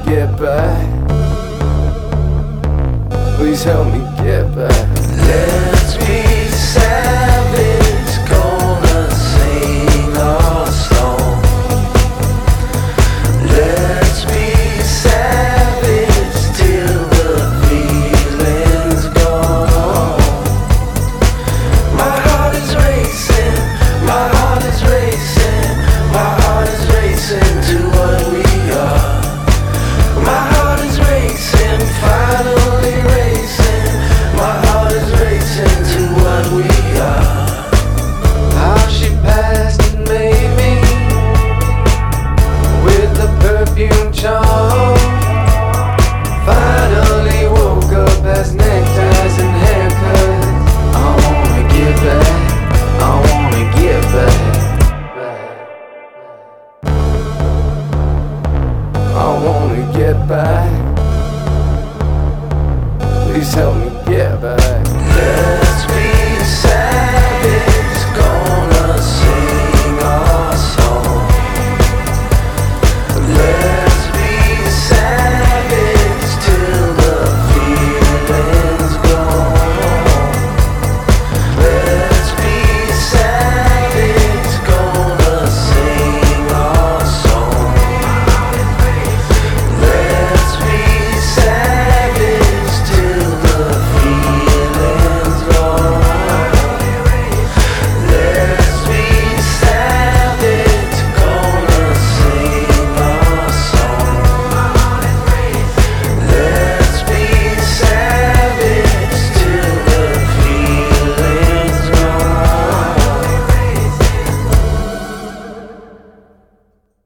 get back. Please help me get back. Let's be savage, gonna sing our song. Let's be savage till the feeling's gone. My heart is racing, my heart is racing, my heart is racing to what we are. My heart is racing, finally racing. My heart is racing to what we are. How she passed and made me with the perfume charm. Finally woke up as neckties and haircuts. I wanna get back, I wanna get back. I wanna get back. Please help me get back.